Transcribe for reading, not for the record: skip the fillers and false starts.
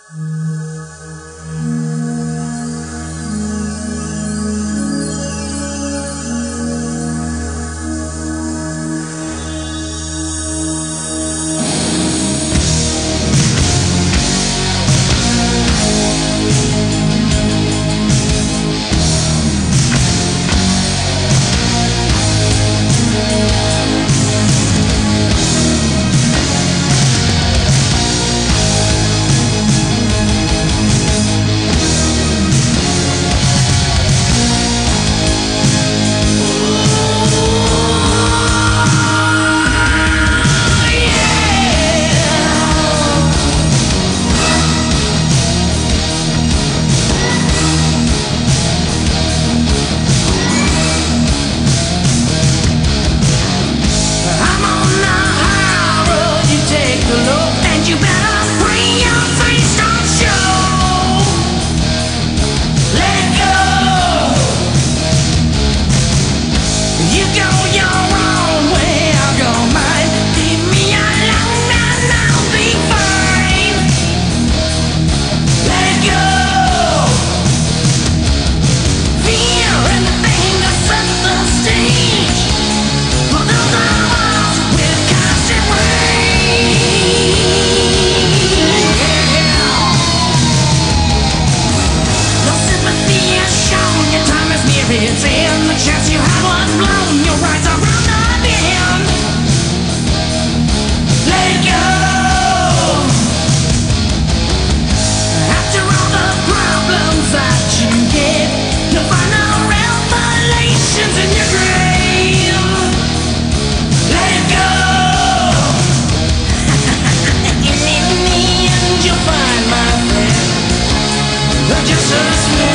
It's in the chance you had one blown. Your rights are round the bend. Let it go. After all the problems that you get, you'll find the revelations in your grave. Let it go. And in the end you'll find, my friend, just a small